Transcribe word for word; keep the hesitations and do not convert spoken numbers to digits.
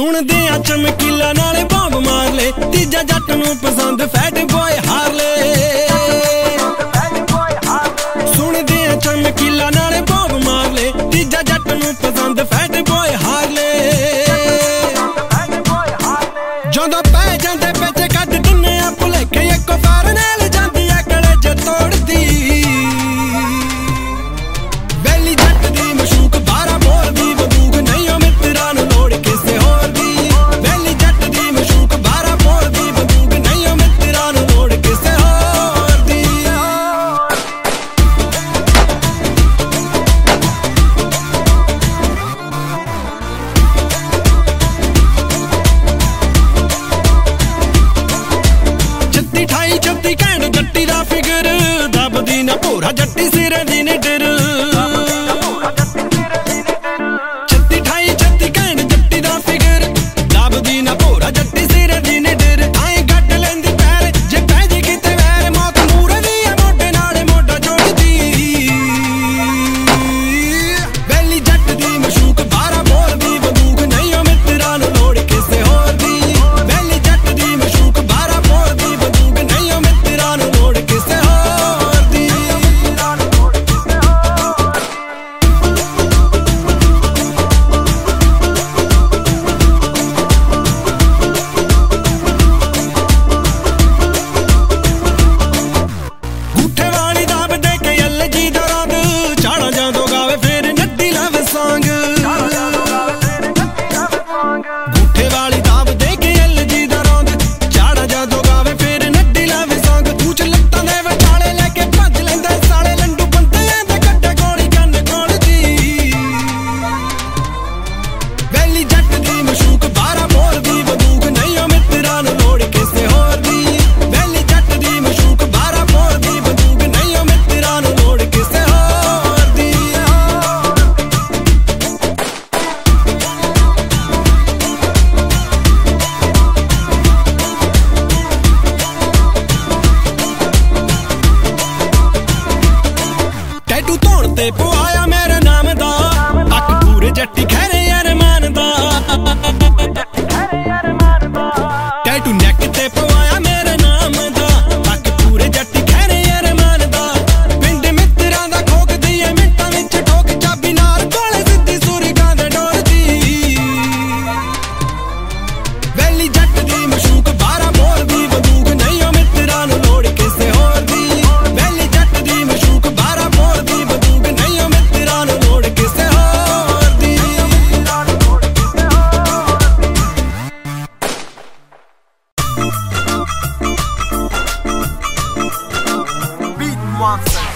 सुनदे आ चमकीला नाले बॉम्ब मार ले, तीजा जट नूं पसंद फैट बॉय हारले। सुनदे आ चमकीला नाले बॉम्ब मार ले, तीजा जट नूं पसंद फैट बॉय हारले। जोंदा पै जांदे पिच कट दिन्ने आ भुलेखे, इको फार नाल जांदी आ कलेज तोड़दी। वैली जट दी मशूक बारह बोर दी बंदूक, नहीं ओ मित्रा नूं लोड़ किसे होर दी। वैली जट दी मशूक बारह बोर दी बंदूक, नहीं ओ मित्रा नूं लोड़ किसे होर दी। छत्ती ठाई छत्ती कैंड जट्टी दा फिगर, दबदी ना भोरा जट्टी सिरे दी निडर। ते पवाया मेरे नाम दा, अक पूरे जट्टी खैरे अरमान दा। टैटू नैक ते पवाया मेरे नाम दा, अक पूरे जट्टी खैरे अरमान दा। पिंड मित्तरां दा खोक दिए मिंटां विच ठोक, चाबी नाल कोले सिद्धी सुरगां दे डोर दी। वैली जट दी मशूक बारह बोर दी बंदूक, नहीं ओ मित्तरां नूं लोड़ किसे होर दी। वैली जट दी मशूक बारह बोर दी बंदूक, नहीं ओ मित्तरां नूं लोड़ किसे होर दी। Beat monster